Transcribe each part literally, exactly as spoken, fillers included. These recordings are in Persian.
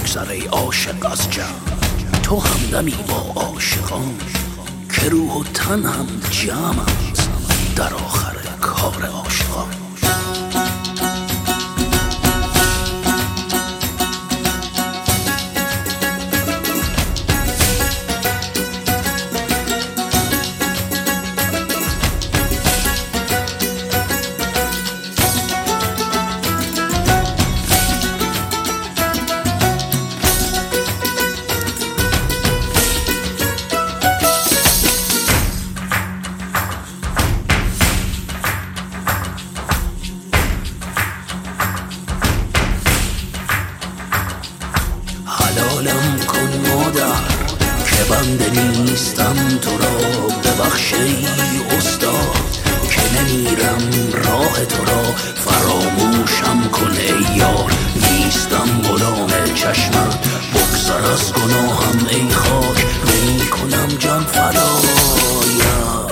بگذر ای عاشق از جمع، تو همدمی با عاشقان که روح و تن هم جمعند در آخر کار عاشقان. حلالم کن مادر که بنده نیستم تو را، ببخش ای استاد که نمیرم راه تو را، فراموشم کن ای یار نیستم غلام چشمت، بگذر از گناهم ای خاک نمی کنم جان فدایت.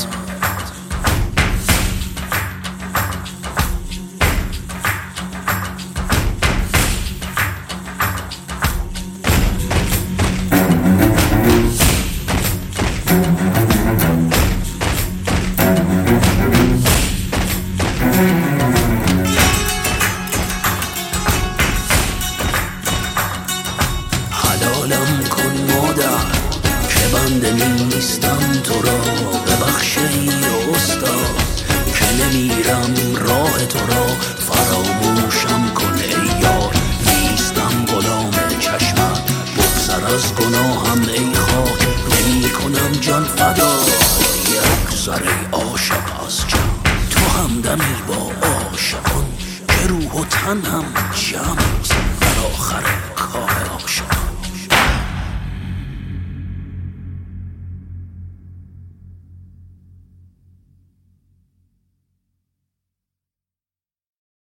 حلالم کن مادر که بنده نیستم تو را، ببخش ای استاد که نمیرم راه تو را، فراموشم کن ای یار نیستم غلام چشمت، بگذر از گناهم ای خاک نمی کنم جان فدایت. بگذر ای عاشق از جمع، تو همدمی با عاشقان که روح و تن هم جمع در آخر